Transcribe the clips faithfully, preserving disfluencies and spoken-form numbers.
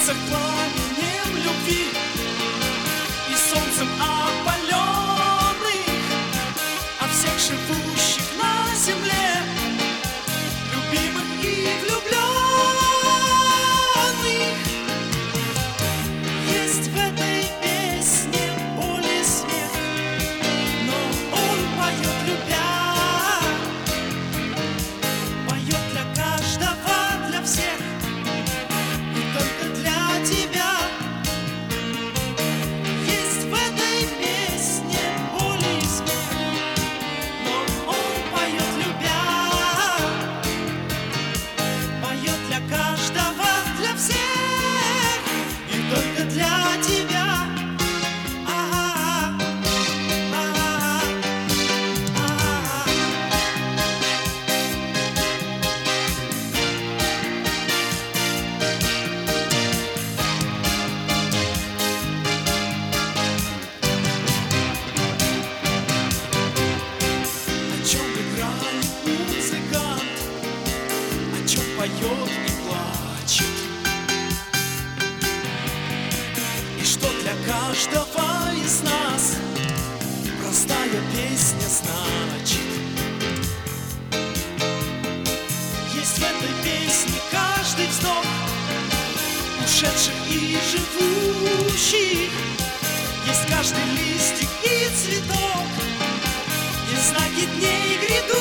сердце пламенем любви и солнцем опаленных, о всех живущих на земле, любимых и влюбленных. Есть в этой песне боль и смех, но он поет, любя, поет для каждого, для всех, и только для тебя. Есть в этой песне боль и смех, но он поет, любя, поет для каждого, для всех, и только для тебя. А-а-а, а-а-а, а-а-а. О чем играет музыкант, о чем поет и плачет, и что для каждого из нас простая песня значит. Есть в этой песне каждый вздох ушедших и живущих, есть каждый листик и цветок, есть знаки дней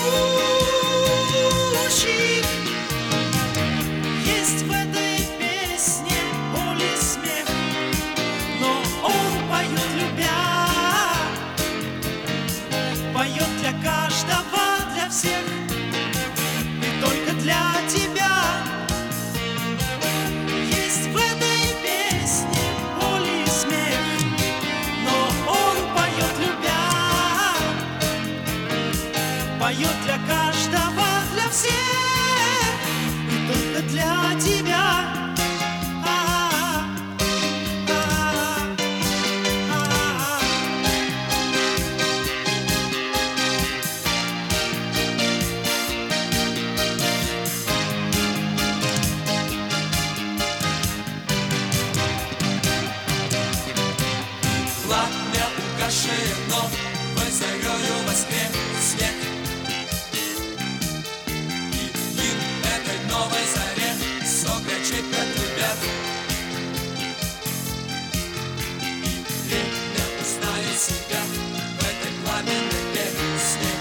грядущих. Есть в этой песне боль и смех, но он поет, любя, поет для каждого, для всех, и только для тебя. Есть в этой песне боль и смех, но он поет, любя, поет для каждого, для всех, и только для тебя. А-а-а, а-а-а, а-а-а. Пламя угашено, мы зарею воскреснет, и гимн этой новой заре согречит ребят. И время узнает себя в этой пламенной песне,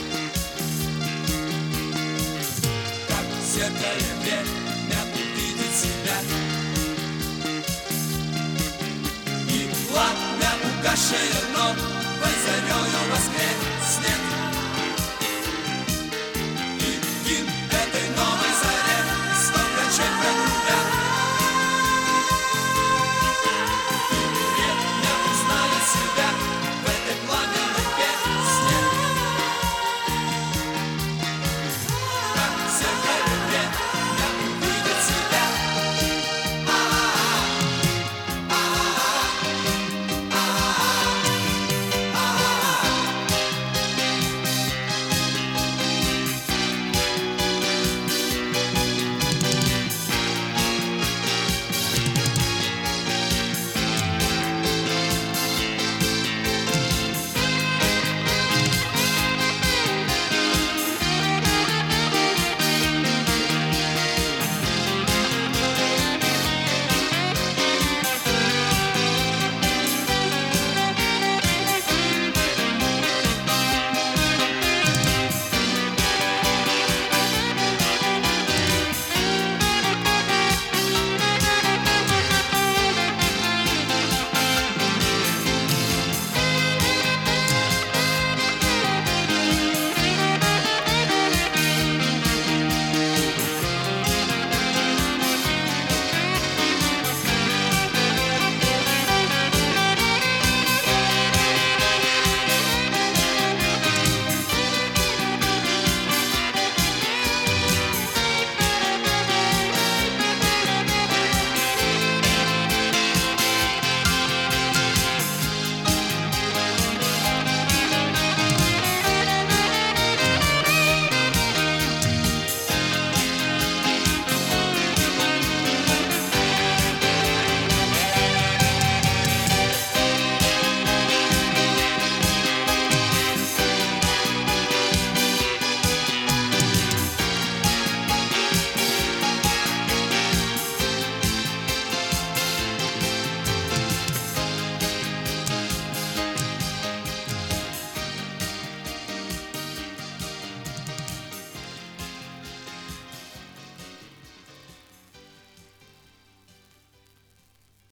как в зеркале время увидит себя. И пламя угашено, мы зарею воскреснет.